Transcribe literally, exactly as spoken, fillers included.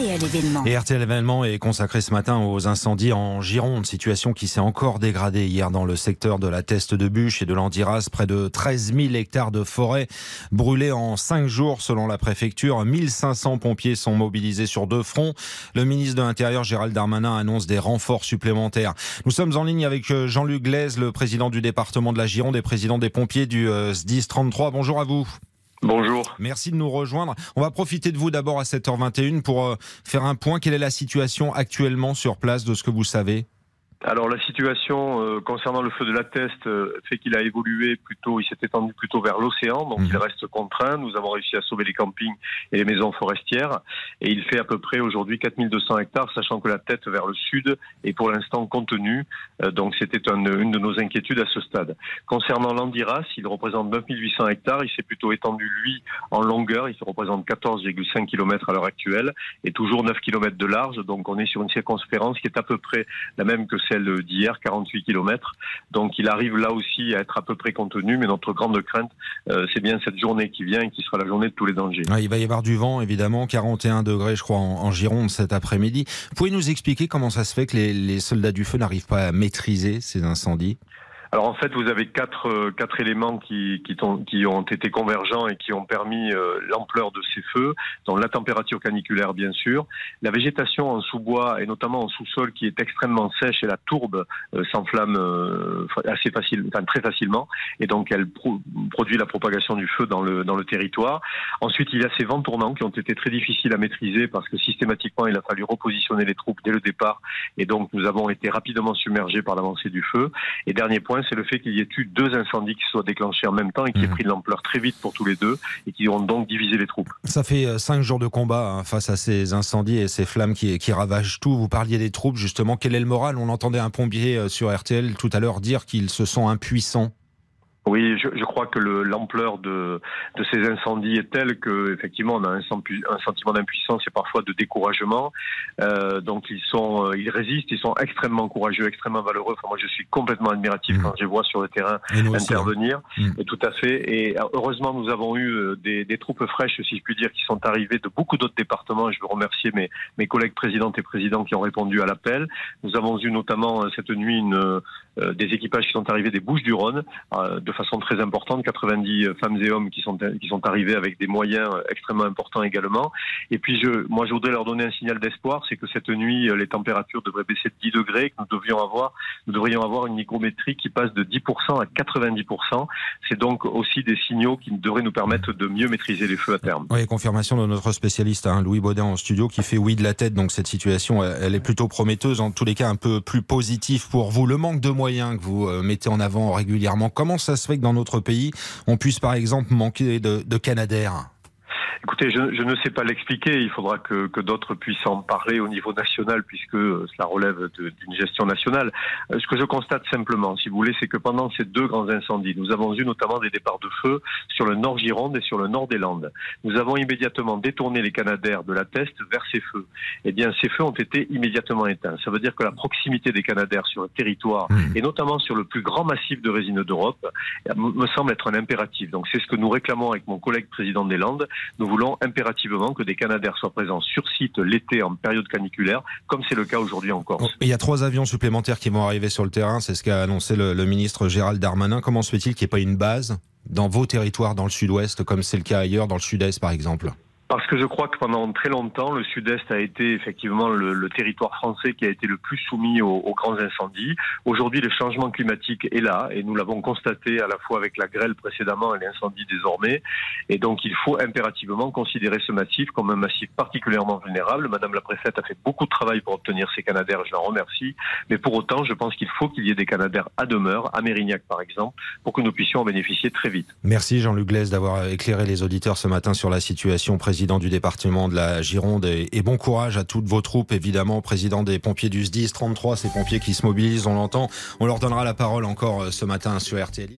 T L événement. Et R T L événement est consacré ce matin aux incendies en Gironde, situation qui s'est encore dégradée hier dans le secteur de la Teste de Buch et de l'Andiras. Près de treize mille hectares de forêt brûlés en cinq jours selon la préfecture. mille cinq cents pompiers sont mobilisés sur deux fronts. Le ministre de l'Intérieur Gérald Darmanin annonce des renforts supplémentaires. Nous sommes en ligne avec Jean-Luc Glaise, le président du département de la Gironde et président des pompiers du S D I S trente-trois. Bonjour à vous. Bonjour. Merci de nous rejoindre. On va profiter de vous d'abord à sept heures vingt et une pour faire un point. Quelle est la situation actuellement sur place de ce que vous savez ? Alors la situation euh, concernant le feu de la Teste euh, fait qu'il a évolué plutôt, il s'est étendu plutôt vers l'océan, donc mmh. il reste contraint. Nous avons réussi à sauver les campings et les maisons forestières et il fait à peu près aujourd'hui quatre mille deux cents hectares, sachant que la tête vers le sud est pour l'instant contenue. Euh, donc c'était un, une de nos inquiétudes à ce stade. Concernant l'Andiras, il représente neuf mille huit cents hectares, il s'est plutôt étendu lui en longueur, il représente quatorze virgule cinq kilomètres à l'heure actuelle et toujours neuf kilomètres de large, donc on est sur une circonférence qui est à peu près la même que celle d'hier, quarante-huit kilomètres. Donc il arrive là aussi à être à peu près contenu, mais notre grande crainte, euh, c'est bien cette journée qui vient et qui sera la journée de tous les dangers. Ouais, il va y avoir du vent, évidemment, quarante et un degrés, je crois, en, en Gironde cet après-midi. Vous pouvez nous expliquer comment ça se fait que les, les soldats du feu n'arrivent pas à maîtriser ces incendies ? Alors en fait, vous avez quatre euh, quatre éléments qui qui, ont, qui ont été convergents et qui ont permis euh, l'ampleur de ces feux. Donc la température caniculaire, bien sûr, la végétation en sous-bois et notamment en sous-sol qui est extrêmement sèche et la tourbe euh, s'enflamme euh, assez facile, enfin très facilement, et donc elle pro- produit la propagation du feu dans le dans le territoire. Ensuite, il y a ces vents tournants qui ont été très difficiles à maîtriser parce que systématiquement il a fallu repositionner les troupes dès le départ, et donc nous avons été rapidement submergés par l'avancée du feu. Et dernier point, c'est le fait qu'il y ait eu deux incendies qui soient déclenchés en même temps et qui mmh. aient pris de l'ampleur très vite pour tous les deux et qui ont donc divisé les troupes. Ça fait cinq jours de combat hein, face à ces incendies et ces flammes qui, qui ravagent tout. Vous parliez des troupes, justement. Quel est le moral ? On entendait un pompier sur R T L tout à l'heure dire qu'ils se sent impuissants. Oui, je, je crois que le, l'ampleur de, de ces incendies est telle que effectivement on a un, un sentiment d'impuissance et parfois de découragement. Euh, donc ils sont, ils résistent, ils sont extrêmement courageux, extrêmement valeureux. Enfin, moi, je suis complètement admiratif mmh. quand je les vois sur le terrain intervenir. Aussi, hein. mmh. Et tout à fait. Et heureusement, nous avons eu des, des troupes fraîches, si je puis dire, qui sont arrivées de beaucoup d'autres départements. Et je veux remercier mes, mes collègues présidentes et présidents qui ont répondu à l'appel. Nous avons eu notamment cette nuit une, euh, des équipages qui sont arrivés des Bouches-du-Rhône. Euh, de de façon très importante, quatre-vingt-dix femmes et hommes qui sont qui sont arrivés avec des moyens extrêmement importants également. Et puis je, moi je voudrais leur donner un signal d'espoir, c'est que cette nuit les températures devraient baisser de dix degrés, que nous devions avoir, nous devrions avoir une hygrométrie qui passe de dix pour cent à quatre-vingt-dix pour cent. C'est donc aussi des signaux qui devraient nous permettre de mieux maîtriser les feux à terme. Oui, confirmation de notre spécialiste, hein, Louis Baudin en studio, qui fait oui de la tête. Donc cette situation, elle est plutôt prometteuse, en tous les cas un peu plus positive pour vous. Le manque de moyens que vous mettez en avant régulièrement, comment ça se fait que dans notre pays, on puisse par exemple manquer de, de Canadair ? Écoutez, je, je ne sais pas l'expliquer. Il faudra que, que d'autres puissent en parler au niveau national, puisque cela relève de, d'une gestion nationale. Ce que je constate simplement, si vous voulez, c'est que pendant ces deux grands incendies, nous avons eu notamment des départs de feu sur le nord Gironde et sur le nord des Landes. Nous avons immédiatement détourné les Canadaires de la Teste vers ces feux. Eh bien, ces feux ont été immédiatement éteints. Ça veut dire que la proximité des Canadaires sur le territoire, mmh. et notamment sur le plus grand massif de résineux d'Europe, me semble être un impératif. Donc, c'est ce que nous réclamons avec mon collègue président des Landes. Nous voulons impérativement que des Canadaires soient présents sur site l'été en période caniculaire, comme c'est le cas aujourd'hui en Corse. Il y a trois avions supplémentaires qui vont arriver sur le terrain, c'est ce qu'a annoncé le, le ministre Gérald Darmanin. Comment se fait-il qu'il n'y ait pas une base dans vos territoires, dans le sud-ouest, comme c'est le cas ailleurs, dans le sud-est par exemple ? Parce que je crois que pendant très longtemps, le sud-est a été effectivement le, le territoire français qui a été le plus soumis aux, aux grands incendies. Aujourd'hui, le changement climatique est là et nous l'avons constaté à la fois avec la grêle précédemment et l'incendie désormais. Et donc, il faut impérativement considérer ce massif comme un massif particulièrement vulnérable. Madame la préfète a fait beaucoup de travail pour obtenir ces Canadaires, je l'en remercie. Mais pour autant, je pense qu'il faut qu'il y ait des Canadaires à demeure, à Mérignac par exemple, pour que nous puissions en bénéficier très vite. Merci Jean-Luc Glaise d'avoir éclairé les auditeurs ce matin sur la situation. Président du département de la Gironde, et, et bon courage à toutes vos troupes, évidemment, président des pompiers du S D I S trente-trois, ces pompiers qui se mobilisent, on l'entend. On leur donnera la parole encore ce matin sur R T L.